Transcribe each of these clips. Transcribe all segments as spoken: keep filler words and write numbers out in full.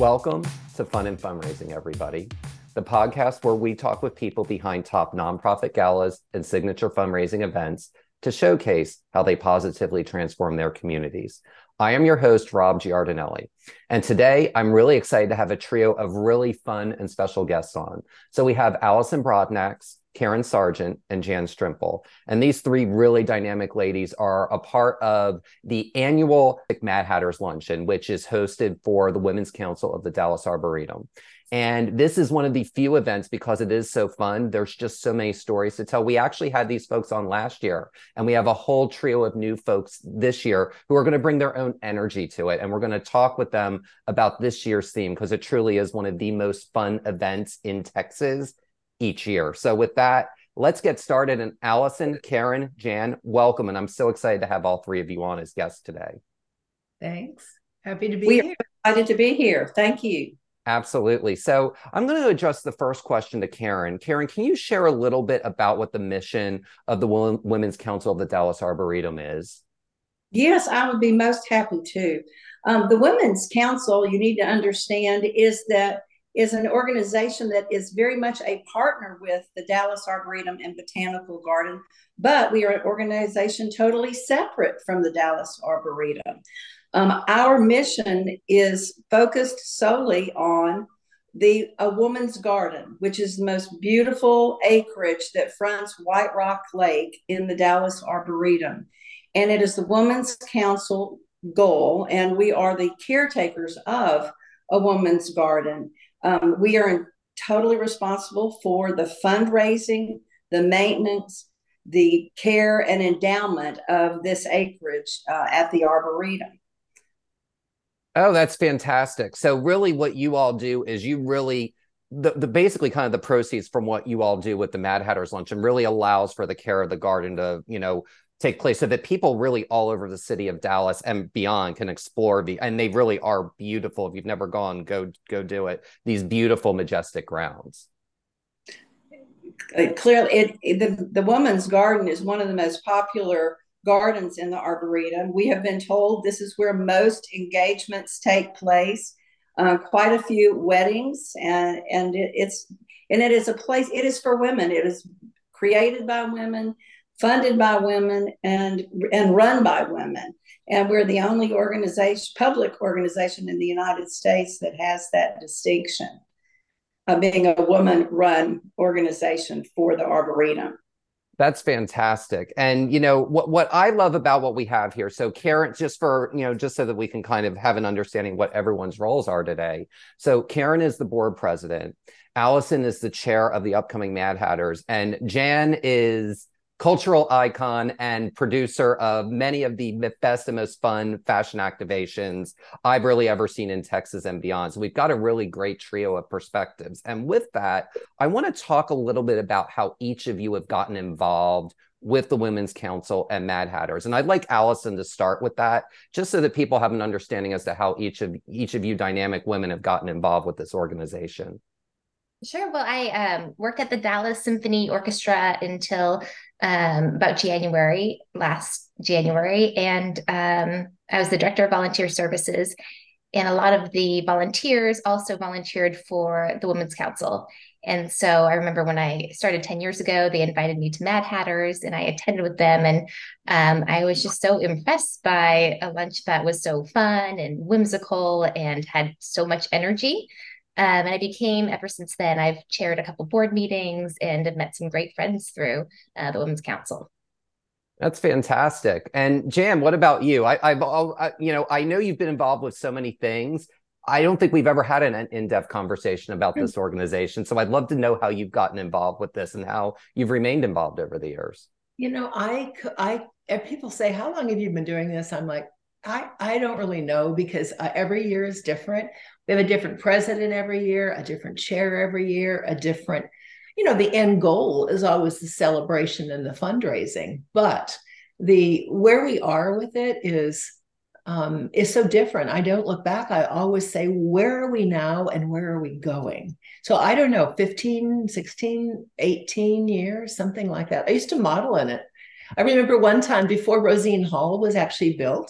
Welcome to Fun and Fundraising, everybody, the podcast where we talk with people behind top nonprofit galas and signature fundraising events to showcase how they positively transform their communities. I am your host, Rob Giardinelli, and today I'm really excited to have a trio of really fun and special guests on. So we have Allison Broadnax, Karen Sargent, and Jan Strimple. And these three really dynamic ladies are a part of the annual Mad Hatters Luncheon, which is hosted for the Women's Council of the Dallas Arboretum. And this is one of the few events, because it is so fun, there's just so many stories to tell. We actually had these folks on last year, and we have a whole trio of new folks this year who are going to bring their own energy to it. And we're going to talk with them about this year's theme, because it truly is one of the most fun events in Texas each year. So with that, let's get started. And Allison, Karen, Jan, welcome. And I'm so excited to have all three of you on as guests today. Thanks. Happy to be we here. are excited to be here. Thank you. Absolutely. So I'm going to address the first question to Karen. Karen, can you share a little bit about what the mission of the Women's Council of the Dallas Arboretum is? Yes, I would be most happy to. Um, the Women's Council, you need to understand, is that is an organization that is very much a partner with the Dallas Arboretum and Botanical Garden, but we are an organization totally separate from the Dallas Arboretum. Um, our mission is focused solely on the a woman's garden, which is the most beautiful acreage that fronts White Rock Lake in the Dallas Arboretum. And it is the Women's Council goal, and we are the caretakers of a woman's garden. Um, we are totally responsible for the fundraising, the maintenance, the care and endowment of this acreage uh, at the Arboretum. Oh, that's fantastic. So really what you all do is you really, the, the basically kind of the proceeds from what you all do with the Mad Hatters Luncheon really allows for the care of the garden to, you know, take place so that people really all over the city of Dallas and beyond can explore the, and they really are beautiful. If you've never gone, go go do it. These beautiful, majestic grounds. It, clearly, it, it, the, the Woman's Garden is one of the most popular gardens in the Arboretum. We have been told this is where most engagements take place, uh, quite a few weddings, and and it, it's and it is a place. It is for women. It is created by women, funded by women, and and run by women. And we're the only organization, public organization in the United States that has that distinction of being a woman-run organization for the Arboretum. That's fantastic. And, you know, what, what I love about what we have here, so Karen, just for, you know, just so that we can kind of have an understanding what everyone's roles are today. So Karen is the board president. Allison is the chair of the upcoming Mad Hatters. And Jan is cultural icon and producer of many of the best and most fun fashion activations I've really ever seen in Texas and beyond. So we've got a really great trio of perspectives. And with that, I want to talk a little bit about how each of you have gotten involved with the Women's Council and Mad Hatters. And I'd like Allison to start with that, just so that people have an understanding as to how each of each of you dynamic women have gotten involved with this organization. Sure. Well, I um, worked at the Dallas Symphony Orchestra until um, about January, last January. And um, I was the director of volunteer services. And a lot of the volunteers also volunteered for the Women's Council. And so I remember when I started ten years ago, they invited me to Mad Hatters and I attended with them. And um, I was just so impressed by a lunch that was so fun and whimsical and had so much energy. Um, and I became, ever since then, I've chaired a couple board meetings and have met some great friends through uh, the Women's Council. That's fantastic. And Jan, what about you? I, I've, I, you know, I know you've been involved with so many things. I don't think we've ever had an in-depth conversation about this organization. So I'd love to know how you've gotten involved with this and how you've remained involved over the years. You know, I, I, if people say, how long have you been doing this? I'm like, I, I don't really know, because uh, every year is different. We have a different president every year, a different chair every year, a different, you know, the end goal is always the celebration and the fundraising. But the where we are with it is um, is so different. I don't look back. I always say, where are we now and where are we going? So I don't know, fifteen, sixteen, eighteen years, something like that. I used to model in it. I remember one time before Rosine Hall was actually built,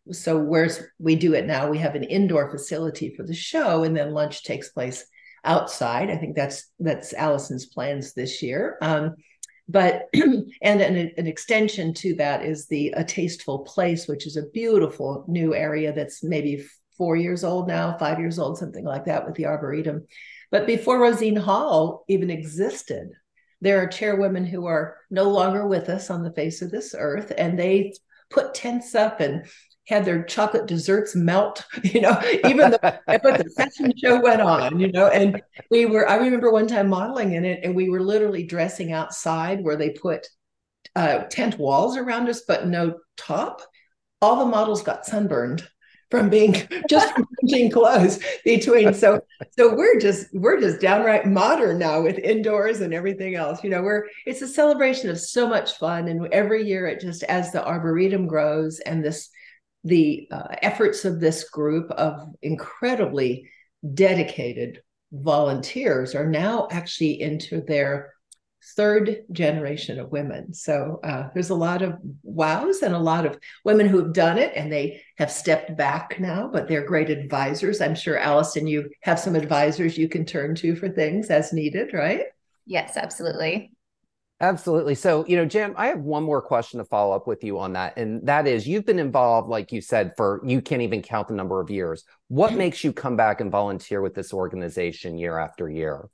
so whereas we do it now, we have an indoor facility for the show, and then lunch takes place outside. I think that's that's Allison's plans this year. Um, but and an, an extension to that is the A Tasteful Place, which is a beautiful new area that's maybe four years old now, five years old, something like that, with the Arboretum. But before Rosine Hall even existed, there are chairwomen who are no longer with us on the face of this earth, and they put tents up and had their chocolate desserts melt, you know, even though but the fashion show went on, you know, and we were, I remember one time modeling in it, and we were literally dressing outside where they put uh, tent walls around us, but no top. All the models got sunburned from being just from changing clothes between. So, so we're just, we're just downright modern now with indoors and everything else. You know, we're, it's a celebration of so much fun. And every year it just, as the Arboretum grows and this, the uh, efforts of this group of incredibly dedicated volunteers are now actually into their third generation of women. So uh, there's a lot of wows and a lot of women who have done it, and they have stepped back now, but they're great advisors. I'm sure, Allison, you have some advisors you can turn to for things as needed, right? Yes, absolutely. Absolutely. So, you know, Jan, I have one more question to follow up with you on that. And that is, you've been involved, like you said, for, you can't even count the number of years. What makes you come back and volunteer with this organization year after year?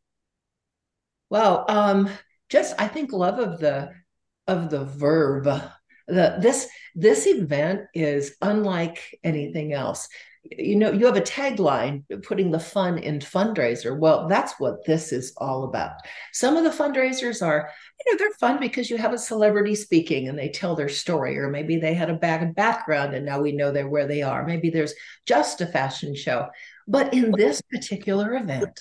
Well, um, just, I think, love of the, of the verb. The, this, this event is unlike anything else. You know, you have a tagline, putting the fun in fundraiser. Well, that's what this is all about. Some of the fundraisers are, you know, they're fun because you have a celebrity speaking and they tell their story, or maybe they had a bad background and now we know they're where they are. Maybe there's just a fashion show. But in this particular event,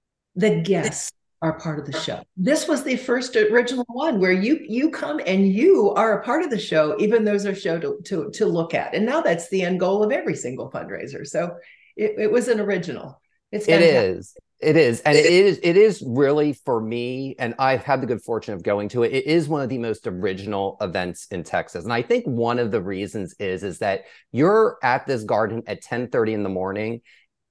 the guests are part of the show. This was the first original one where you you come and you are a part of the show, even though there's a show to, to, to look at. And now that's the end goal of every single fundraiser. So it, it was an original. It's fantastic. It is. It is. And it is, it is really, for me, and I've had the good fortune of going to it, it is one of the most original events in Texas. And I think one of the reasons is, is that you're at this garden at ten thirty in the morning,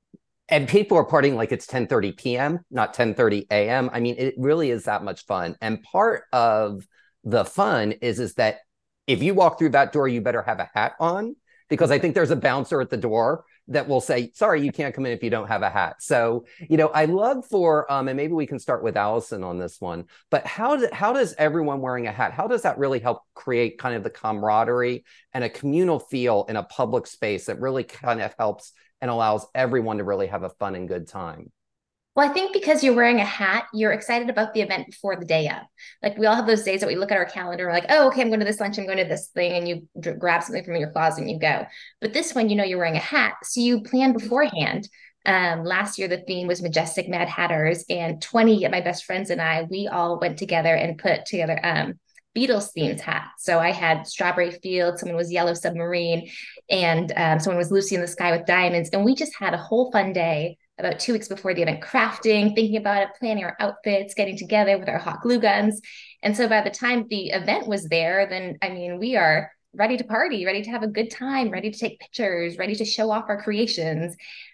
and people are partying like it's ten thirty p.m., not ten thirty a.m. I mean, it really is that much fun. And part of the fun is, is that if you walk through that door, you better have a hat on, because I think there's a bouncer at the door that will say, sorry, you can't come in if you don't have a hat. So, you know, I love for, um, and maybe we can start with Allison on this one, but how, do, how does everyone wearing a hat, how does that really help create kind of the camaraderie and a communal feel in a public space that really kind of helps and allows everyone to really have a fun and good time? Well, I think because you're wearing a hat, you're excited about the event before the day of. Like, we all have those days that we look at our calendar, we're like, oh, okay, I'm going to this lunch, I'm going to this thing, and you d- grab something from your closet and you go. But this one, you know, you're wearing a hat, so you plan beforehand. Um, last year, the theme was Majestic Mad Hatters, and twenty of my best friends and I, we all went together and put together um, Beatles themed hats. So I had Strawberry Field, someone was Yellow Submarine, and um, someone was Lucy in the Sky with Diamonds. And we just had a whole fun day about two weeks before the event, crafting, thinking about it, planning our outfits, getting together with our hot glue guns. And so by the time the event was there, then, I mean, we are ready to party, ready to have a good time, ready to take pictures, ready to show off our creations.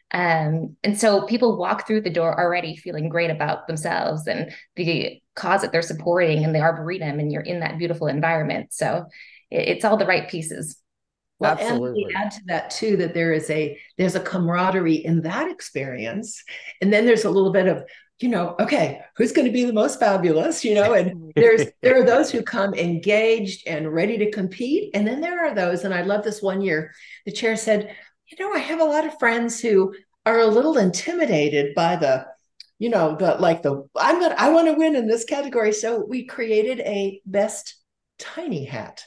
Um, and so people walk through the door already feeling great about themselves and the cause that they're supporting and the Arboretum, and you're in that beautiful environment. So it, it's all the right pieces. Well, Absolutely. and we add to that too, that there is a, there's a camaraderie in that experience. And then there's a little bit of, you know, okay, who's going to be the most fabulous, you know, and there's, there are those who come engaged and ready to compete. And then there are those, and I love this one year, the chair said, you know, I have a lot of friends who are a little intimidated by the, you know, the, like the, I'm going to, I want to win in this category. So we created a best tiny hat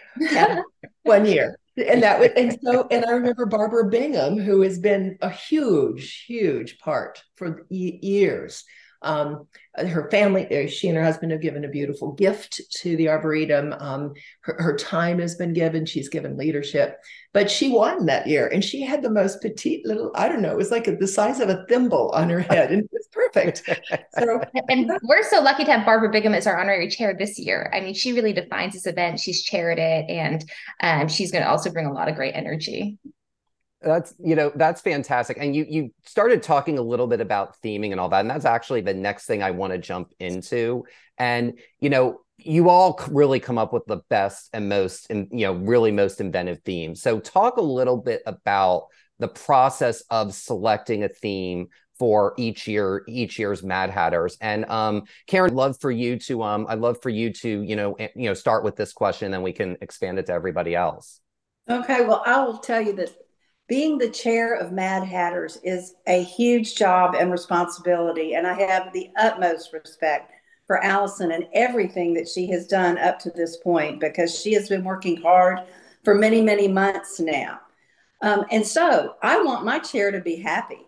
one year. And that was, and so, and I remember Barbara Bingham, who has been a huge, huge part for years. Um, her family, she and her husband have given a beautiful gift to the Arboretum. Um, her, her time has been given. She's given leadership, but she won that year, and she had the most petite little, I don't know, it was like the size of a thimble on her head, and it's perfect. Perfect. So, And we're so lucky to have Barbara Bigham as our honorary chair this year. I mean, she really defines this event. She's chaired it, and um, she's going to also bring a lot of great energy. That's, you know, that's fantastic. And you you started talking a little bit about theming and all that. And that's actually the next thing I want to jump into. And, you know, you all really come up with the best and most, and, you know, really most inventive themes. So talk a little bit about the process of selecting a theme for each year, each year's Mad Hatters. And um, Karen, I'd love for you to, um, I'd love for you to, you know, you know, start with this question, and then we can expand it to everybody else. okay, well, I will tell you that being the chair of Mad Hatters is a huge job and responsibility, and I have the utmost respect for Allison and everything that she has done up to this point, because she has been working hard for many, many months now. Um, and so I want my chair to be happy.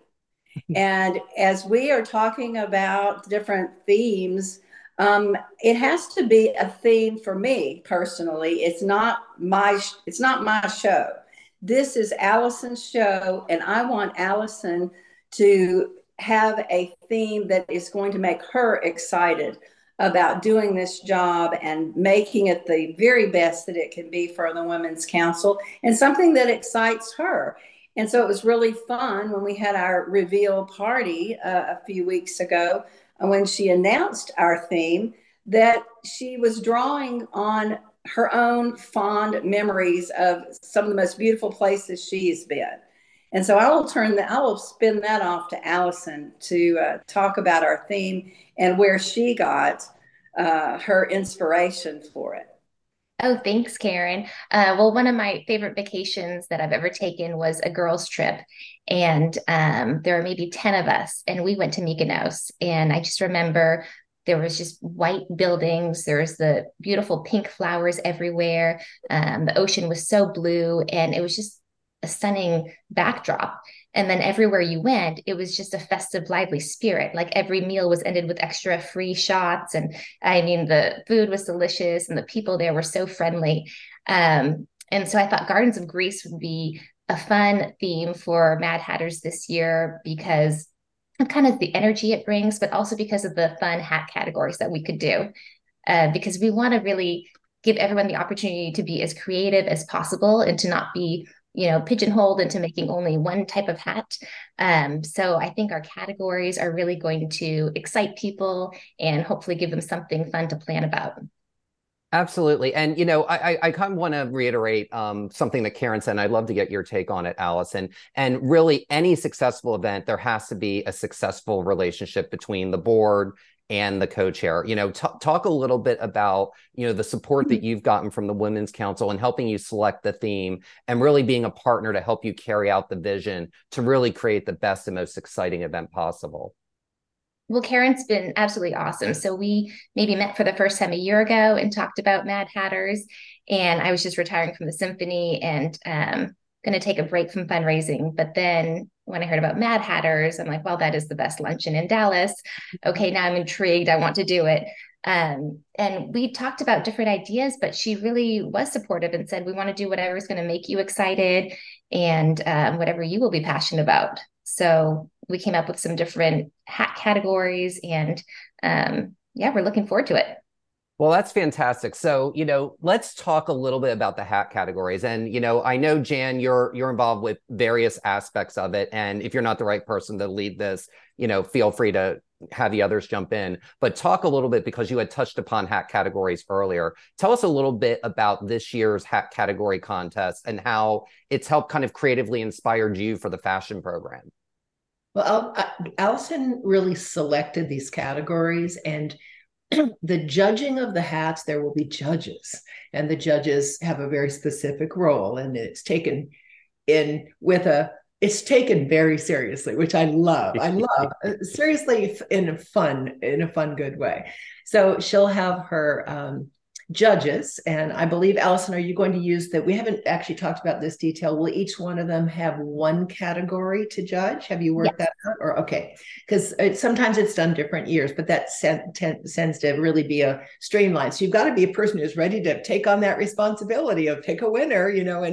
And as we are talking about different themes, um, it has to be a theme for me personally. It's not my, it's not my show. This is Allison's show, and I want Allison to have a theme that is going to make her excited about doing this job and making it the very best that it can be for the Women's Council, and something that excites her. And so it was really fun when we had our reveal party uh, a few weeks ago, when she announced our theme, that she was drawing on her own fond memories of some of the most beautiful places she's been. And so I will turn that, I will spin that off to Allison to uh, talk about our theme and where she got uh, her inspiration for it. Oh, thanks, Karen. Uh, well, one of my favorite vacations that I've ever taken was a girls' trip. And um, there were maybe ten of us, and we went to Mykonos. And I just remember there was just white buildings. There was the beautiful pink flowers everywhere. Um, the ocean was so blue, and it was just a stunning backdrop. And then everywhere you went, it was just a festive, lively spirit. Like every meal was ended with extra free shots. And I mean, the food was delicious, and the people there were so friendly. Um, and so I thought Gardens of Greece would be a fun theme for Mad Hatters this year, because of kind of the energy it brings, but also because of the fun hat categories that we could do. Uh, because we want to really give everyone the opportunity to be as creative as possible and to not be, you know, pigeonholed into making only one type of hat. Um, so I think our categories are really going to excite people and hopefully give them something fun to plan about. Absolutely. And, you know, I, I kind of want to reiterate um, something that Karen said, and I'd love to get your take on it, Allison. And really, any successful event, there has to be a successful relationship between the board and the co-chair. You know, t- talk a little bit about, you know, the support that you've gotten from the Women's Council and helping you select the theme, and really being a partner to help you carry out the vision to really create the best and most exciting event possible. Well, Karen's been absolutely awesome. So we maybe met for the first time a year ago and talked about Mad Hatters. And I was just retiring from the symphony and um, going to take a break from fundraising. But then when I heard about Mad Hatters, I'm like, well, that is the best luncheon in Dallas. Okay, now I'm intrigued. I want to do it. Um, and we talked about different ideas, but she really was supportive and said, we want to do whatever is going to make you excited and um, whatever you will be passionate about. So we came up with some different hat categories, and um, yeah, we're looking forward to it. Well, that's fantastic. So, you know, let's talk a little bit about the hat categories. And, you know, I know, Jan, you're you're involved with various aspects of it. And if you're not the right person to lead this, you know, feel free to have the others jump in. But talk a little bit, because you had touched upon hat categories earlier. Tell us a little bit about this year's hat category contest and how it's helped kind of creatively inspired you for the fashion program. Well, Allison really selected these categories, and the judging of the hats, there will be judges, and the judges have a very specific role, and it's taken in with a, it's taken very seriously, which I love. I love seriously in a fun, in a fun, good way. So she'll have her um, judges, and I believe, Allison, are you going to use that? We haven't actually talked about this detail. Will each one of them have one category to judge? Have you worked yes. that out? Or okay, because it, sometimes it's done different years, but that send, tends to really be a streamline. So you've got to be a person who's ready to take on that responsibility of pick a winner, you know, and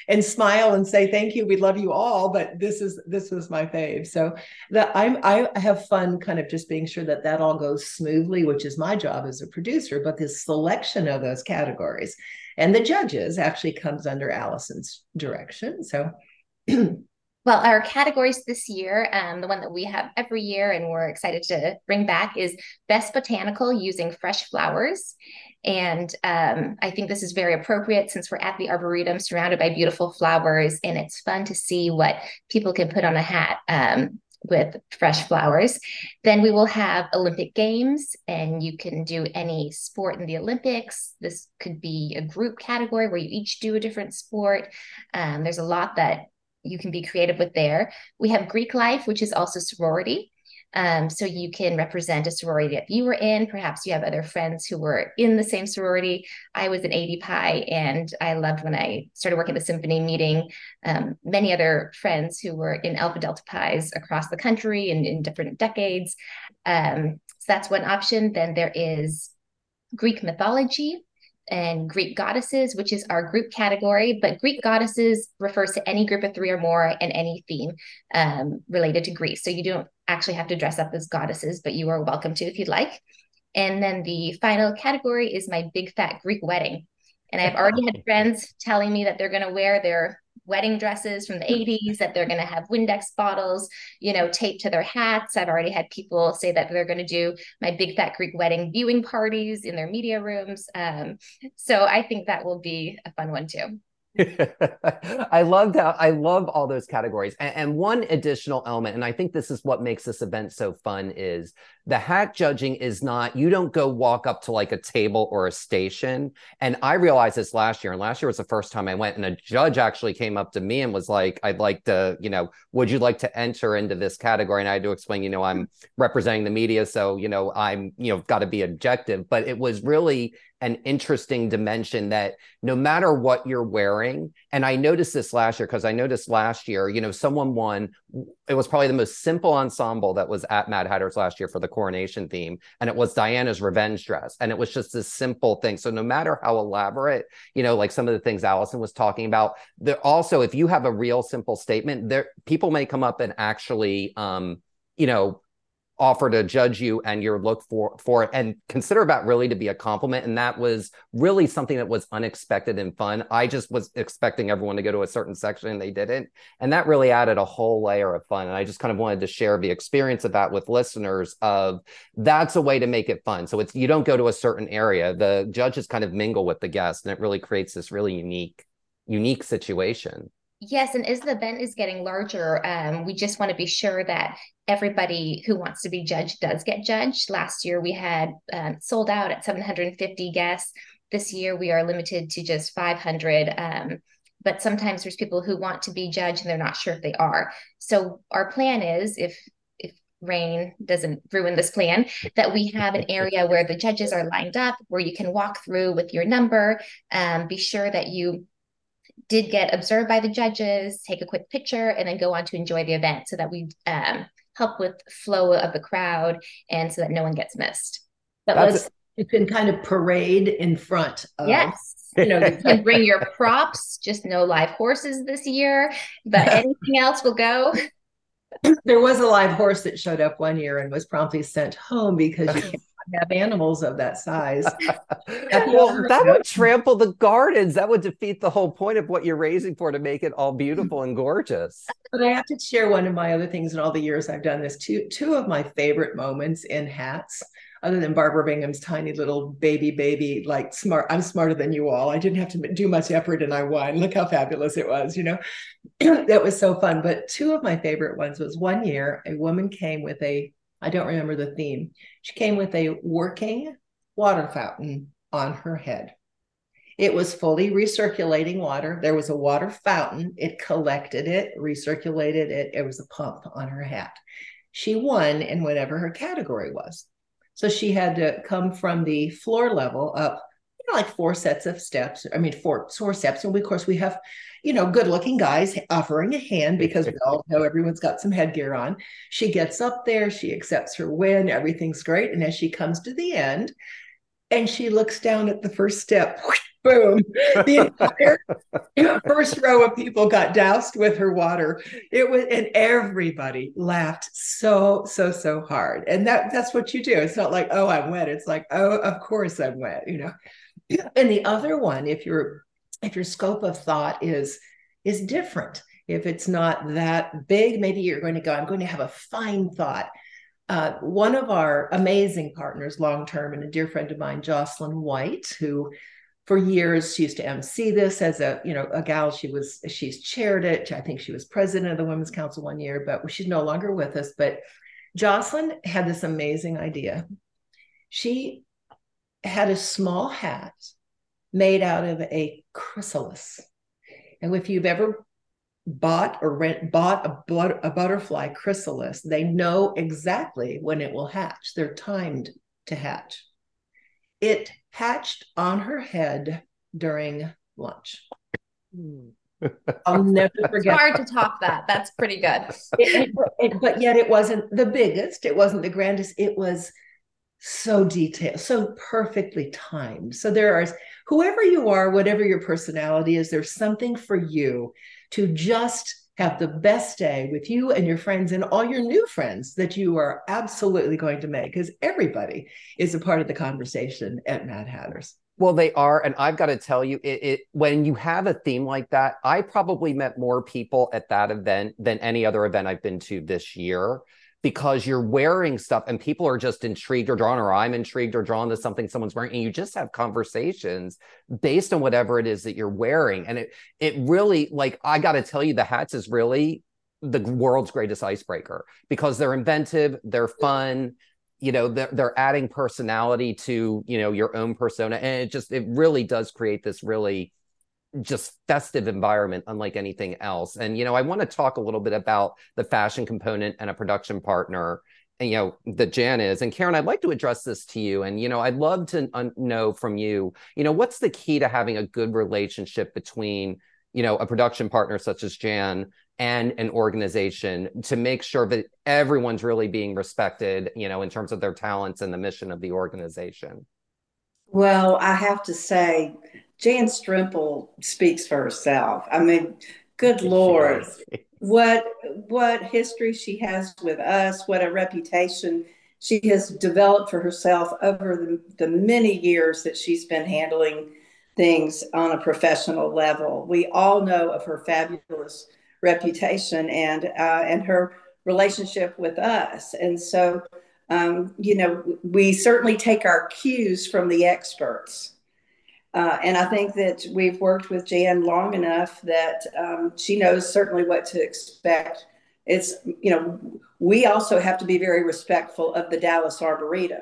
and smile and say thank you, we love you all, but this is this was my fave. So that I'm I have fun kind of just being sure that that all goes smoothly, which is my job as a producer. But the selection of those categories and the judges actually comes under Allison's direction. So well, our categories this year, um, the one that we have every year and we're excited to bring back is Best Botanical Using Fresh Flowers. And um, I think this is very appropriate since we're at the Arboretum surrounded by beautiful flowers, and it's fun to see what people can put on a hat um, with fresh flowers. Then we will have Olympic Games, and you can do any sport in the Olympics. This could be a group category where you each do a different sport. Um, there's a lot that you can be creative with there. We have Greek life, which is also sorority. Um, so you can represent a sorority that you were in. Perhaps you have other friends who were in the same sorority. I was an A D Pi, and I loved when I started working at the symphony, meeting um, many other friends who were in Alpha Delta Pi's across the country and in different decades. Um, so that's one option. Then there is Greek mythology and Greek goddesses, which is our group category. But Greek goddesses refers to any group of three or more and any theme um, related to Greece. So you don't actually have to dress up as goddesses, but you are welcome to if you'd like. And then the final category is my big fat Greek wedding. And I've already had friends telling me that they're going to wear their wedding dresses from the eighties, that they're going to have Windex bottles, you know, taped to their hats. I've already had people say that they're going to do my big fat Greek wedding viewing parties in their media rooms. Um, so I think that will be a fun one too. I love that. I love all those categories. And, and one additional element, and I think this is what makes this event so fun, is the hat judging is not, you don't go walk up to like a table or a station. And I realized this last year, and last year was the first time I went, and a judge actually came up to me and was like, I'd like to, you know, would you like to enter into this category? And I had to explain, you know, I'm representing the media. So, you know, I'm, you know, got to be objective. But it was really an interesting dimension that no matter what you're wearing, and I noticed this last year because I noticed last year, you know, someone won, it was probably the most simple ensemble that was at Mad Hatter's last year for the coronation theme, and it was Diana's revenge dress, and it was just this simple thing. So no matter how elaborate, you know, like some of the things Allison was talking about, there also, if you have a real simple statement, there people may come up and actually, um, you know, offer to judge you and your look for for it, and consider that really to be a compliment. And that was really something that was unexpected and fun. I just was expecting everyone to go to a certain section and they didn't, and that really added a whole layer of fun. And I just kind of wanted to share the experience of that with listeners, of that's a way to make it fun. So it's, you don't go to a certain area, the judges kind of mingle with the guests, and it really creates this really unique unique situation. Yes, and as the event is getting larger, um, we just want to be sure that everybody who wants to be judged does get judged. Last year, we had um, sold out at seven hundred fifty guests. This year, we are limited to just five hundred. Um, but sometimes there's people who want to be judged and they're not sure if they are. So our plan is, if if rain doesn't ruin this plan, that we have an area where the judges are lined up, where you can walk through with your number, um, be sure that you did get observed by the judges, take a quick picture, and then go on to enjoy the event, so that we um, help with flow of the crowd and so that no one gets missed. That was, you can kind of parade in front of. Yes. You know, you can bring your props, just no live horses this year, but anything else will go. There was a live horse that showed up one year and was promptly sent home because you can't have animals of that size. Well, that would trample the gardens. That would defeat the whole point of what you're raising for, to make it all beautiful and gorgeous. But I have to share one of my other things in all the years I've done this. Two, two of my favorite moments in hats, other than Barbara Bingham's tiny little baby, baby, like smart, I'm smarter than you all. I didn't have to do much effort and I won. Look how fabulous it was, you know. That was so fun. But two of my favorite ones was one year, a woman came with a, I don't remember the theme. She came with a working water fountain on her head. It was fully recirculating water. There was a water fountain. It collected it, recirculated it. It was a pump on her hat. She won in whatever her category was. So she had to come from the floor level up, you know, like four sets of steps. I mean, four, four steps. And we, of course, we have, you know, good looking guys offering a hand because we all know everyone's got some headgear on. She gets up there, she accepts her win, everything's great. And as she comes to the end and she looks down at the first step, boom. The entire first row of people got doused with her water. It was, and everybody laughed so, so, so hard. And that that's what you do. It's not like, oh, I'm wet. It's like, oh, of course I'm wet, you know. And the other one, if your if your scope of thought is is different, if it's not that big, maybe you're going to go, I'm going to have a fine thought. Uh, one of our amazing partners long-term and a dear friend of mine, Jocelyn White, who for years she used to M C this as a, you know, a gal. She was, she's chaired it. I think she was president of the Women's Council one year, but she's no longer with us. But Jocelyn had this amazing idea. She had a small hat made out of a chrysalis. And if you've ever bought or rent bought a, but, a butterfly chrysalis, they know exactly when it will hatch. They're timed to hatch. It hatched on her head during lunch. I'll never forget. It's hard to top that. That's pretty good. It, it, it, but yet it wasn't the biggest. It wasn't the grandest. It was so detailed, so perfectly timed. So there are, whoever you are, whatever your personality is, there's something for you to just have the best day with you and your friends and all your new friends that you are absolutely going to make, because everybody is a part of the conversation at Mad Hatters. Well, they are. And I've got to tell you, it, it when you have a theme like that, I probably met more people at that event than any other event I've been to this year, because you're wearing stuff and people are just intrigued or drawn, or I'm intrigued or drawn to something someone's wearing, and you just have conversations based on whatever it is that you're wearing. And it it really, like, I got to tell you, the hats is really the world's greatest icebreaker, because they're inventive, they're fun, you know, they're, they're adding personality to, you know, your own persona. And it just, it really does create this really just festive environment unlike anything else. And, you know, I want to talk a little bit about the fashion component and a production partner, and, you know, that Jan is. And Karen, I'd like to address this to you. And, you know, I'd love to un- know from you, you know, what's the key to having a good relationship between, you know, a production partner such as Jan and an organization, to make sure that everyone's really being respected, you know, in terms of their talents and the mission of the organization? Well, I have to say, Jan Strimple speaks for herself. I mean, good Lord, what what history she has with us, what a reputation she has developed for herself over the, the many years that she's been handling things on a professional level. We all know of her fabulous reputation and uh, and her relationship with us. And so, um, you know, we certainly take our cues from the experts. Uh, and I think that we've worked with Jan long enough that um, she knows certainly what to expect. It's, you know, we also have to be very respectful of the Dallas Arboretum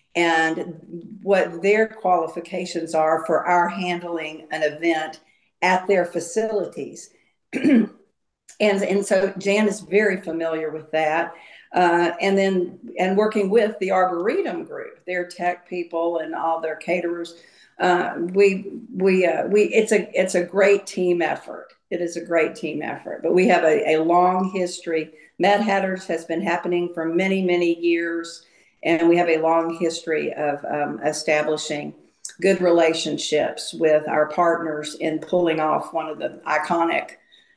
and what their qualifications are for our handling an event at their facilities. and, and so Jan is very familiar with that. Uh, and then, and working with the Arboretum group, their tech people and all their caterers. Uh, we we uh, we it's a it's a great team effort. It is a great team effort. But we have a, a long history. Mad Hatters has been happening for many many years, and we have a long history of um, establishing good relationships with our partners in pulling off one of the iconic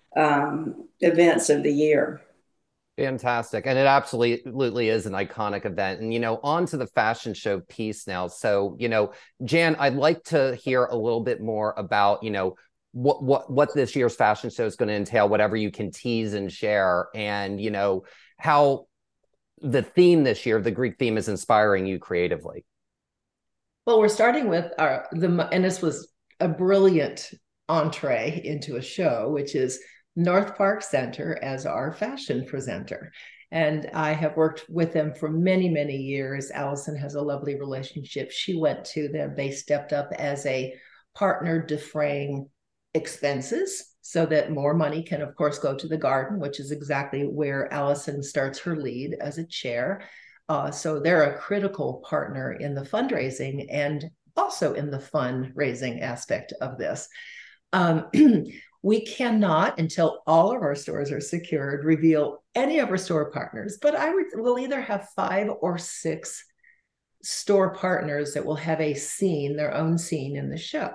um, events of the year. Fantastic. And it absolutely is an iconic event. And, you know, on to the fashion show piece now. So, you know, Jan, I'd like to hear a little bit more about, you know, what what what this year's fashion show is going to entail, whatever you can tease and share, and, you know, how the theme this year, the Greek theme, is inspiring you creatively. Well, we're starting with our, the, and this was a brilliant entree into a show, which is North Park Center as our fashion presenter. And I have worked with them for many, many years. Allison has a lovely relationship. She went to them. They stepped up as a partner defraying expenses so that more money can, of course, go to the garden, which is exactly where Allison starts her lead as a chair. Uh, so they're a critical partner in the fundraising and also in the fundraising aspect of this. Um, We cannot, until all of our stores are secured, reveal any of our store partners, but I would, we'll either have five or six store partners that will have a scene, their own scene in the show.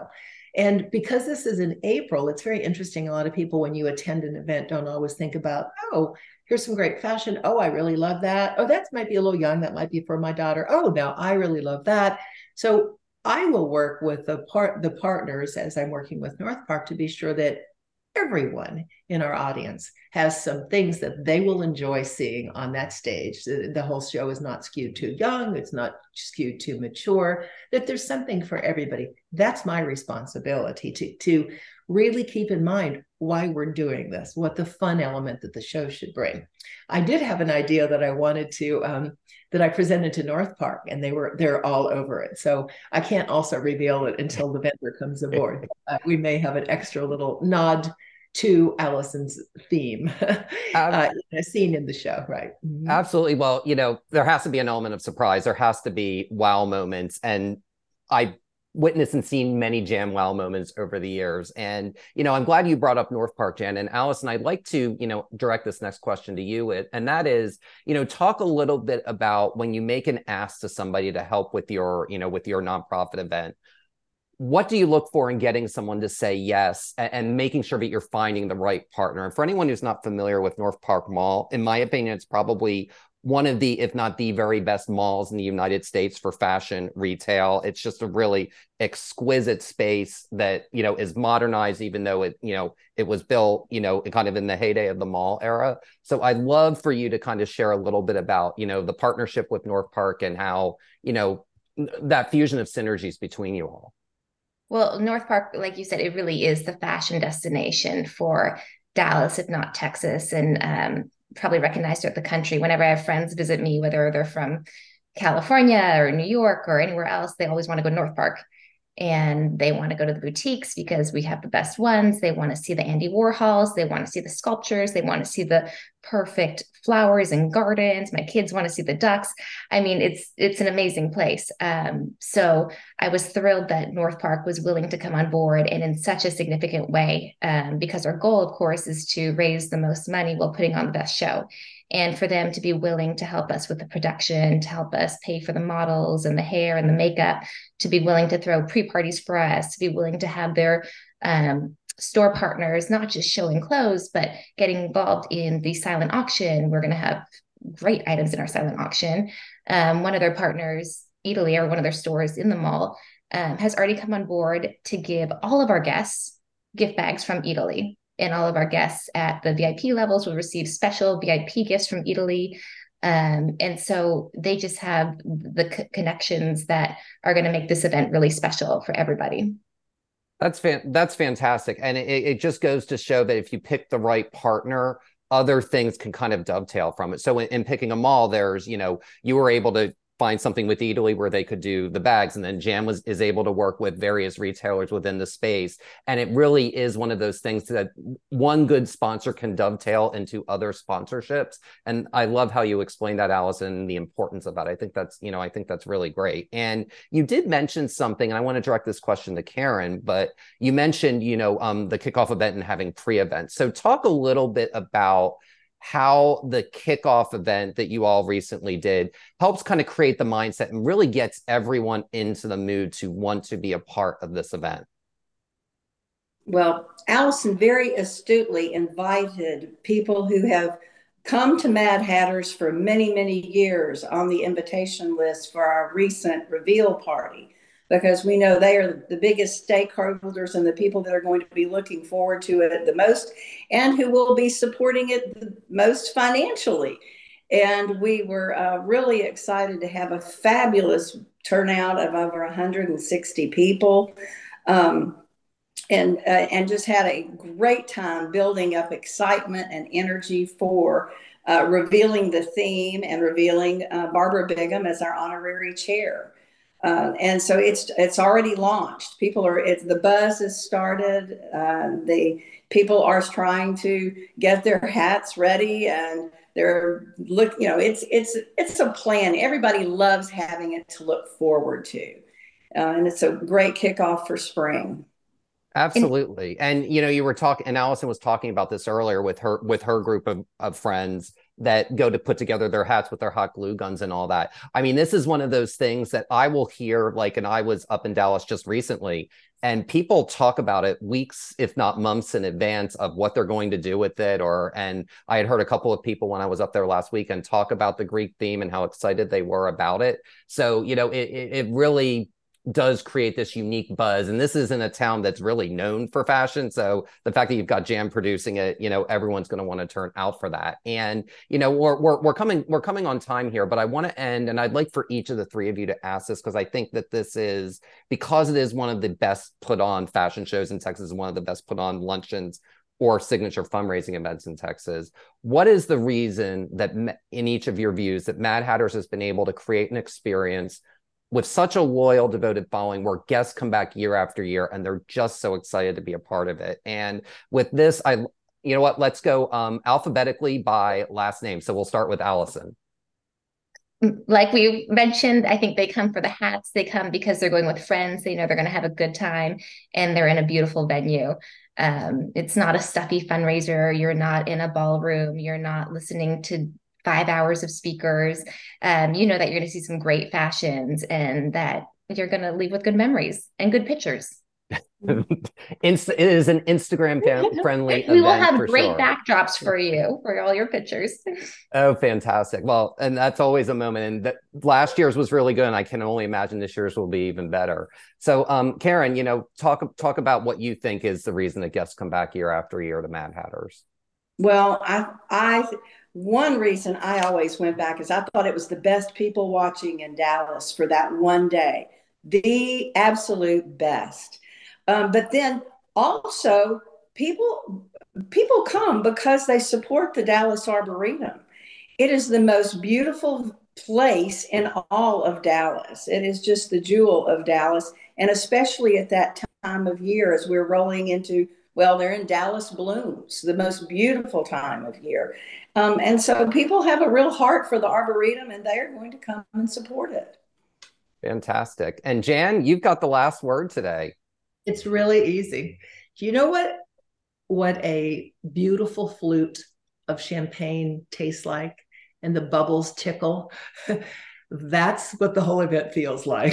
And because this is in April, it's very interesting. A lot of people, when you attend an event, don't always think about, oh, here's some great fashion. Oh, I really love that. Oh, that might be a little young. That might be for my daughter. Oh, now I really love that. So I will work with the part the partners as I'm working with North Park to be sure that everyone in our audience has some things that they will enjoy seeing on that stage. The, the whole show is not skewed too young, it's not skewed too mature, that there's something for everybody. That's my responsibility to, to really keep in mind why we're doing this, what the fun element that the show should bring. I did have an idea that I wanted to, um, that I presented to North Park, and they were, they're all over it. So I can't also reveal it until the vendor comes aboard. Uh, we may have an extra little nod to Allison's theme, uh, a scene in the show, right? Mm-hmm. Absolutely. Well, you know, there has to be an element of surprise. There has to be wow moments. And I witnessed and seen many Jam wow moments over the years. And, you know, I'm glad you brought up North Park, Jen. And Allison, I'd like to, you know, direct this next question to you. And that is, you know, talk a little bit about when you make an ask to somebody to help with your, you know, with your nonprofit event. What do you look for in getting someone to say yes, and, and making sure that you're finding the right partner? And for anyone who's not familiar with North Park Mall, in my opinion, it's probably one of the, if not the very best malls in the United States for fashion retail. It's just a really exquisite space that, you know, is modernized, even though it, you know, it was built, you know, kind of in the heyday of the mall era. So I'd love for you to kind of share a little bit about, you know, the partnership with North Park and how, you know, that fusion of synergies between you all. Well, North Park, like you said, it really is the fashion destination for Dallas, if not Texas, and um, probably recognized throughout the country. Whenever I have friends visit me, whether they're from California or New York or anywhere else, they always want to go to North Park. And they want to go to the boutiques because we have the best ones. They want to see the Andy Warhols. They want to see the sculptures. They want to see the perfect flowers and gardens. My kids want to see the ducks. I mean, it's it's an amazing place. Um, so I was thrilled that North Park was willing to come on board, and in such a significant way, um, because our goal, of course, is to raise the most money while putting on the best show. And for them to be willing to help us with the production, to help us pay for the models and the hair and the makeup, to be willing to throw pre-parties for us, to be willing to have their um, store partners, not just showing clothes, but getting involved in the silent auction. We're going to have great items in our silent auction. Um, one of their partners, Italy, or one of their stores in the mall, um, has already come on board to give all of our guests gift bags from Italy. And all of our guests at the V I P levels will receive special V I P gifts from Italy. Um, and so they just have the c- connections that are going to make this event really special for everybody. That's fan- that's fantastic. And it, it just goes to show that if you pick the right partner, other things can kind of dovetail from it. So in, in picking a mall, there's, you know, you were able to find something with Italy where they could do the bags, and then Jam was is able to work with various retailers within the space. And it really is one of those things that one good sponsor can dovetail into other sponsorships. And I love how you explained that, Allison, the importance of that. I think that's, you know, I think that's really great. And you did mention something, and I want to direct this question to Karen, but you mentioned, you know, um, the kickoff event and having pre-events. So talk a little bit about how the kickoff event that you all recently did helps kind of create the mindset and really gets everyone into the mood to want to be a part of this event. Well, Allison very astutely invited people who have come to Mad Hatters for many, many years on the invitation list for our recent reveal party, because we know they are the biggest stakeholders and the people that are going to be looking forward to it the most, and who will be supporting it the most financially. And we were uh, really excited to have a fabulous turnout of over one hundred sixty people, um, and uh, and just had a great time building up excitement and energy for uh, revealing the theme and revealing uh, Barbara Bigham as our honorary chair. Uh, and so it's it's already launched. People are it's the buzz has started. Uh, the people are trying to get their hats ready, and they're look. You know, it's it's it's a plan. Everybody loves having it to look forward to, uh, and it's a great kickoff for spring. Absolutely. And, you know, you were talking, and Allison was talking about this earlier with her with her group of, of friends. that go to put together their hats with their hot glue guns and all that. I mean, this is one of those things that I will hear, like, and I was up in Dallas just recently, and people talk about it weeks, if not months in advance of what they're going to do with it. Or, and I had heard a couple of people when I was up there last weekend talk about the Greek theme and how excited they were about it. So, you know, it, it really does create this unique buzz. And this is in a town that's really known for fashion. So the fact that you've got Jan producing it, you know, everyone's going to want to turn out for that. And, you know, we're, we're, we're coming, we're coming on time here, but I want to end, and I'd like for each of the three of you to ask this, because I think that this is, because it is one of the best put on fashion shows in Texas, and one of the best put on luncheons or signature fundraising events in Texas. What is the reason that, in each of your views, that Mad Hatters has been able to create an experience with such a loyal, devoted following, where guests come back year after year and they're just so excited to be a part of it? And with this, I, you know what, let's go um, alphabetically by last name. So we'll start with Allison. Like we mentioned, I think they come for the hats. They come because they're going with friends. They know they're going to have a good time, and they're in a beautiful venue. Um, it's not a stuffy fundraiser. You're not in a ballroom. You're not listening to five hours of speakers. Um, you know that you're going to see some great fashions, and that you're going to leave with good memories and good pictures. Insta- it is an Instagram friendly We will event, have for great sure. backdrops for you for all your pictures. Oh, fantastic. Well, and that's always a moment. And that last year's was really good, and I can only imagine this year's will be even better. So um, Karen, you know, talk, talk about what you think is the reason that guests come back year after year to Mad Hatters. Well, I, I, one reason I always went back is I thought it was the best people watching in Dallas for that one day, the absolute best. Um, but then also people, people come because they support the Dallas Arboretum. It is the most beautiful place in all of Dallas. It is just the jewel of Dallas. And especially at that time of year, as we're rolling into, well, they're in Dallas blooms, the most beautiful time of year. Um, and so people have a real heart for the Arboretum, and they are going to come and support it. Fantastic. And Jan, you've got the last word today. It's really easy. Do you know what, what a beautiful flute of champagne tastes like, and the bubbles tickle? That's what the whole event feels like.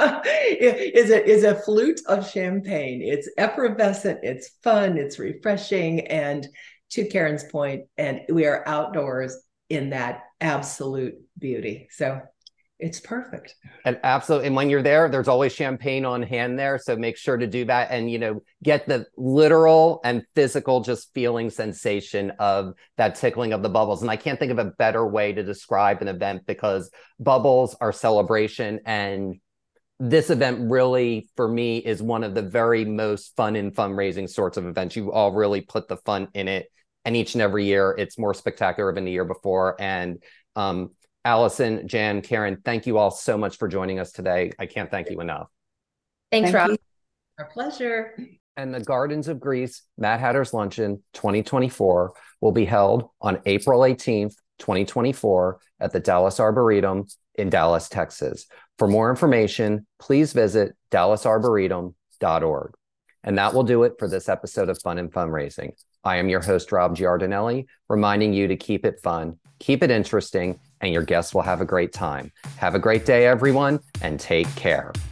It is a, is a flute of champagne. It's effervescent, it's fun, it's refreshing, and to Karen's point, and we are outdoors in that absolute beauty. So it's perfect. And absolutely. And when you're there, there's always champagne on hand there. So make sure to do that, and, you know, get the literal and physical just feeling sensation of that tickling of the bubbles. And I can't think of a better way to describe an event, because bubbles are celebration. And this event really, for me, is one of the very most fun and fundraising sorts of events. You all really put the fun in it. And each and every year, it's more spectacular than the year before. And, um, Allison, Jan, Karen, thank you all so much for joining us today. I can't thank you enough. Thanks, Thank Rob. you. Our pleasure. And the Gardens of Greece Mad Hatters Luncheon twenty twenty-four will be held on April eighteenth, twenty twenty-four at the Dallas Arboretum in Dallas, Texas. For more information, please visit dallas arboretum dot org. And that will do it for this episode of Fun and Fundraising. I am your host, Rob Giardinelli, reminding you to keep it fun, keep it interesting, and your guests will have a great time. Have a great day, everyone, and take care.